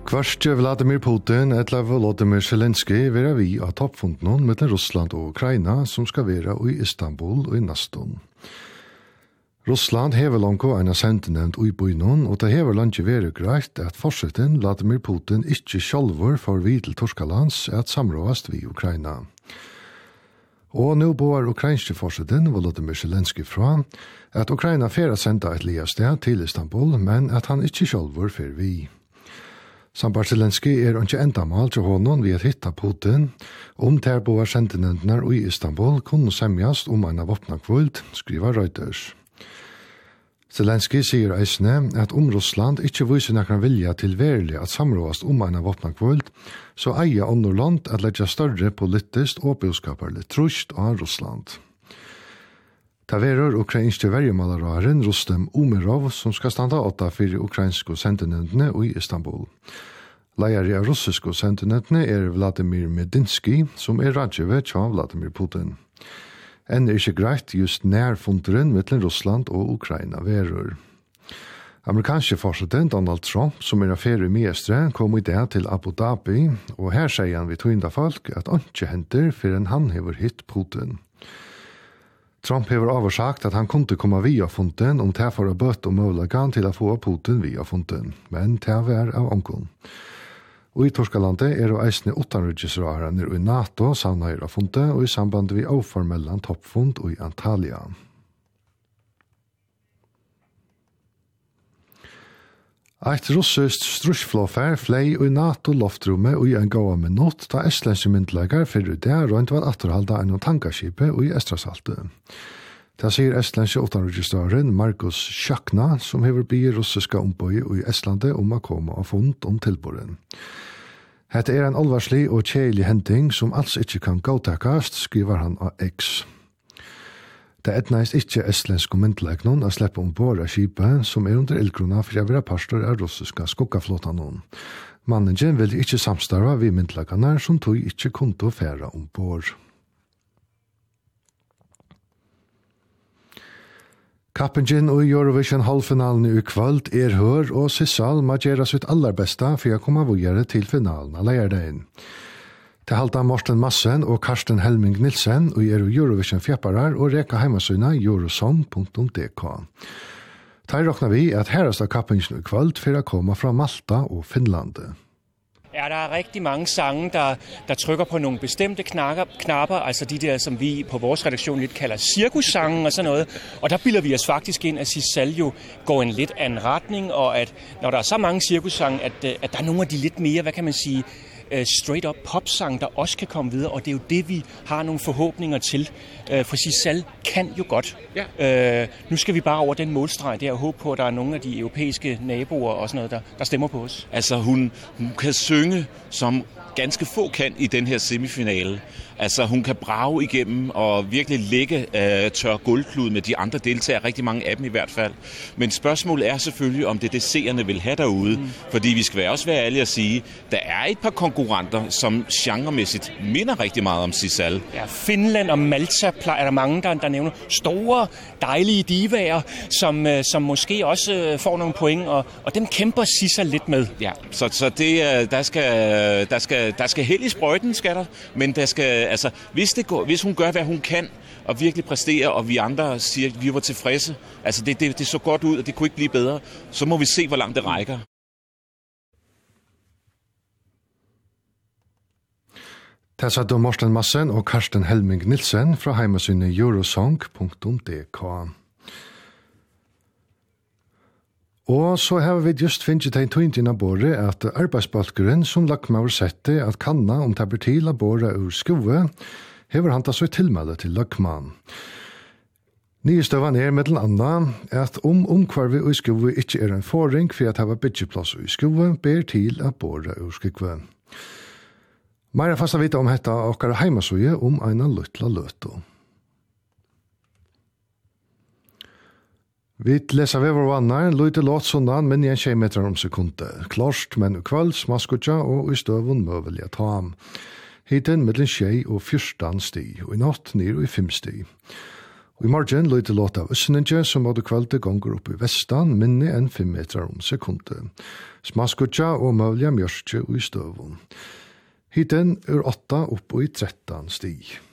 Kvarstje Vladimir Putin eller Volodymyr Zelensky vera vi av toppfunden mellom Russland og Ukraina som skal være i Istanbul og i Naston. Russland hever langko en sendinent i byen, og det hever langt være greit at forsetten Vladimir Putin ikke sjálfur får vid til Torskalands at samråast vi Ukraina. Og nå bor ukrainske forsetten Volodymyr Zelensky fra at Ukraina fer at senda et liasted til Istanbul, men at han ikke sjálfur fer vi. Sambar Zelensky ikke endamal til honom ved at hitta Putin der boar sendinentnar i Istanbul kunne semjast en våpnakvult, skriver Reuters. Zelensky sier eisne at Russland ikke viser nekran vilja til verlig at samråast en våpnakvult, så eier andre land at leggja større politisk og bioskaparlig trusht av Russland. Det verer ukrainske vergemalaren Rustem Umerov som skal standa 8 for ukrainske sendinentene i Istanbul. Leier av russiske sendinentene Vladimir Medinsky, som radjeve av Vladimir Putin. Ikke greit just nærfunderen mellom Russland og Ukraina verer. Amerikanske forsetten Donald Trump, som affære mestre, kom i dag til Abu Dhabi, og her sier han ved tøynda folk at ikke henter før han hever hitt Putin. Trump hever oversagt at han kunne komme via funden om det for å bøte og muligheten til å få Putin via funden, men det var av omkom. Og i Torskalandet det eisne utenriksrørende i NATO savnet av fundet og i samband med avformellan toppfund i Antalya. Et russisk strusjflåfær flei i NATO-loftrummet og i en gåa minutt da estlenske myndlegar fyrir det rundt var atterhalda en tankaskipet og i Estrasaltet. Det sier estlenske utenriksrøren Markus Sjakna som hever bygge russiska ombøy i Estlandet å komme og fund om tilboren. Hette en alvarslig og kjeilig henting som alls ikke kan godtakast, skriver han av X. Det etneist ikke estlenske myndleggnon å slippe ombord av skipet som under ildkrona for å være pastor av russiska skoggaflåtanon. Manningen vil ikke samstarva vid myndleggene som tog ikke kunne fære ombord. Kappingen og Eurovision halvfinalen i kvöld hør og Sissal må gjøre sitt aller beste for å komme videre til finalen av leierdagen. Det halta Morten Massen og Karsten Helming Nilsen og Eurovision fjepparar og reka heimasyna eurosong.dk. Der råkner vi at herrest av kappingen i kvöld for å komme fra Malta og Finlandet. Der er rigtig mange sange, der trykker på nogle bestemte knapper, altså de der, som vi på vores redaktion lidt kalder cirkussange og sådan noget. Og der bilder vi os faktisk ind, at Sissal jo går en lidt anden retning, og at når der er så mange cirkussange, at der er nogle af de lidt mere, hvad kan man sige, straight-up pop-sang, der også kan komme videre, og det er jo det, vi har nogle forhåbninger til. For Sissal kan jo godt. Ja. Nu skal vi bare over den målstreg der og håbe på, at der er nogle af de europæiske naboer og sådan noget, der stemmer på os. Altså, hun kan synge, som ganske få kan i den her semifinale. Altså, hun kan brage igennem og virkelig lægge tør guldklud med de andre deltagere, rigtig mange af dem i hvert fald. Men spørgsmålet er selvfølgelig, om det seerne vil have derude. Fordi vi skal også være ærlige at sige, der er et par konkurrenter, som genremæssigt minder rigtig meget om Sissal. Ja, Finland og Malta er der mange, der nævner store, dejlige divaer, som måske også får nogle point, og dem kæmper Sissal lidt med. Ja, så det, der skal held i sprøjten, skal der, men der skal, altså, hvis hun gør, hvad hun kan, og virkelig præstere, og vi andre siger, at vi var tilfredse, altså det så godt ud, og det kunne ikke blive bedre, så må vi se, hvor langt det rækker. Det sa Morten Massen og Karsten Helming Nilsen fra heimasynet eurosong.dk. Og så har vi just finnet en tøynt inn av båret at arbeidsbalkeren som Løkmaur sette at kanna om det blir til av båret ur skove, hever han tatt så tilmelde til Løkman. Nye støvan mellom annet at omkvarve ur skove ikke en forring for at det var byggeplass ur skove, ber til av båret ur skove. Mer fast å vite om dette okkar heimasøye om en luttla løto. Vi leser ved vår vannar, løyte låt sånn, men i en 20 meter om sekundet. Klart, men ukvall, smaskutja og i støvun møvelja tam. Hiten mellom 6 og 14 sti, og i natt ned og i 5 sti. I morgen løy til låt av Øsseninge som hadde kvalde gonger opp i vestan, minne enn 5 meter om sekundet. Smaskutja og mølja mjørstje i støvun. Hiten 8 opp i 13 stig.